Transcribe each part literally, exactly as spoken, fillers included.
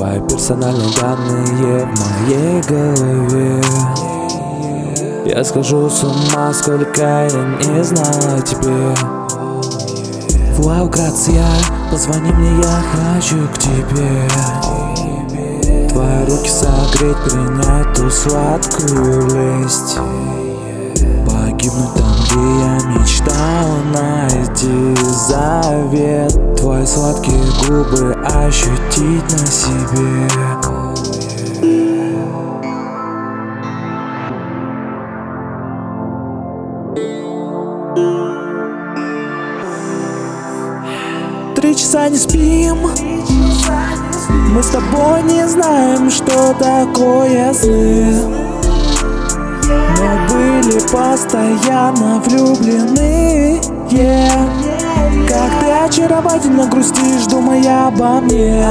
Твои персональные данные в моей голове. Я схожу с ума, сколько я не знал о тебе. Вау, Грация, позвони мне, я хочу к тебе. Твои руки согреть, принять ту сладкую лесть. Погибнуть там, где я мечтал найти завет. Твои сладкие губы ощутить на себе. Три часа не спим, мы с тобой не знаем, что такое сны. Мы были постоянно влюблены, yeah. Как ты очаровательно грустишь, думая обо мне.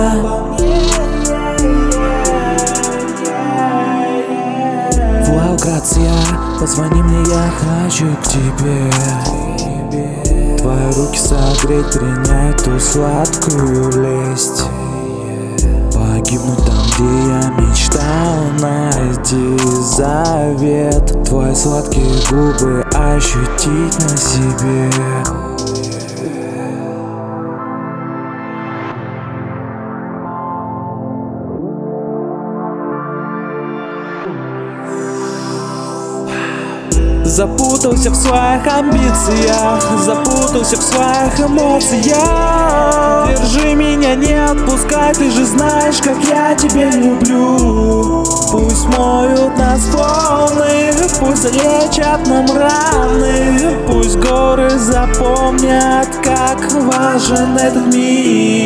Вау, Грация, позвони мне, я хочу к тебе. Твои руки согреть, принять ту сладкую лесть. Погибнуть там, где я мечтал найти завет. Твои сладкие губы ощутить на себе. Запутался в своих амбициях, запутался в своих эмоциях. Держи меня, не отпускай, ты же знаешь, как я тебя люблю. Пусть моют нас волны, пусть залечат нам раны. Пусть горы запомнят, как важен этот мир.